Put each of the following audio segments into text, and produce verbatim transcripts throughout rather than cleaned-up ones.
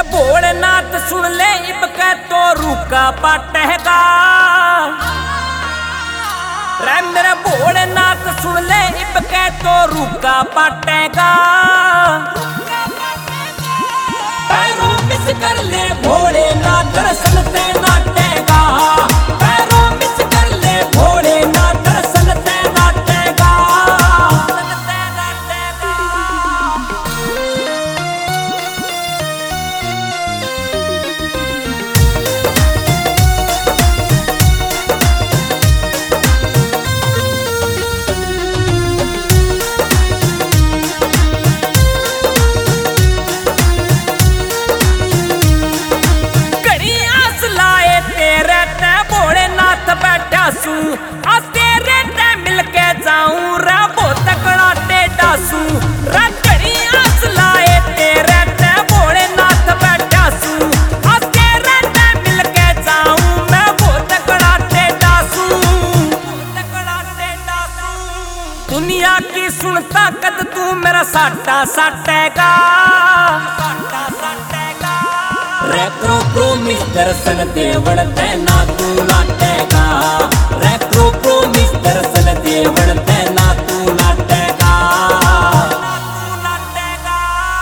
भोलेनाथ सुन ले इब के तो रूका पाटेगा रे मेरे भोलेनाथ सुन ले इब के तो रूका पाटेगा पैरों मिस कर ले भोलेनाथ दर्शन ते नाटेगा पैरों मिस कर ले भोलेनाथ दर्शन ते नाटेगा। बैठा सू आ तेरे ते मिलके जाऊं रा बहुत तकड़ा टेढ़ा सू रा घड़ी आस लाए तेरे ते भोलेनाथ बैठा सू आ तेरे ते मिलके जाऊं मैं बहुत तकड़ा टेढ़ा सू तकड़ा टेढ़ा सू दुनिया की सुनता कद तू मेरा साटा साटेगा साटा साटेगा रे क्रो क्रो मिस्टर सन देवड़ ते ना तू नाटेगा रे क्रो क्रो मिस्टर सन देवड़ ते ना तू नाटेगा तू नाटेगा।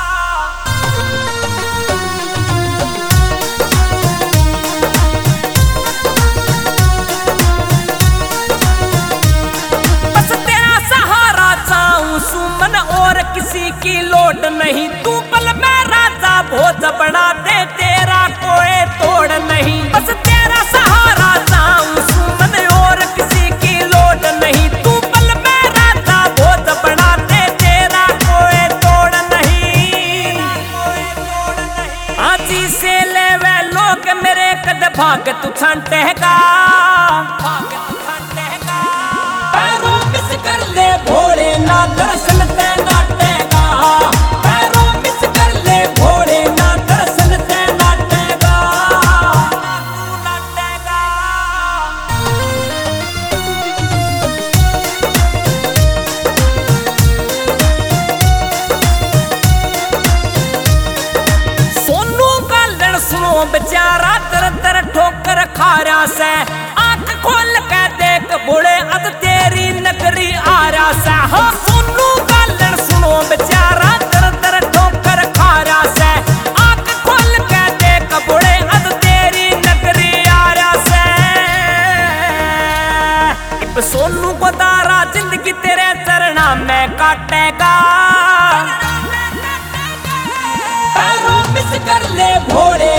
बस तेरा सहारा चाहूं सुमन और किसी की लोड नहीं तू पल में राजा बहुत बड़ा दे तेरा कोई तोड़ नहीं बस तेरा सहारा चाहूं सुमन और किसी की लोड नहीं तू पल में राजा बहुत बड़ा दे तेरा कोई तोड़ नहीं आजी से ले वे लोग मेरे कद भाग तू छांटेगा भाग तू छांटेगा पैरों मिस कर ले भोलेनाथ दर्शन ते नाटेगा पैरों मिस कर ले भोलेनाथ दर्शन ते नाटेगा तू नाटेगा। सोनू का लड़ सुनो बेचारा तर तर ठोकर खा रहा से आंख खोल के देख भोले अद तेरी नगरी आ रहा से हो सोनू का लड़ सुनो बेचारा तर तर ठोकर खा रहा से आंख खोल के देख भोले अद तेरी नगरी आ रहा से इब सोनू को तारा जिंदगी तेरे चरणा में काटेगा पैरों मिस कर ले भोले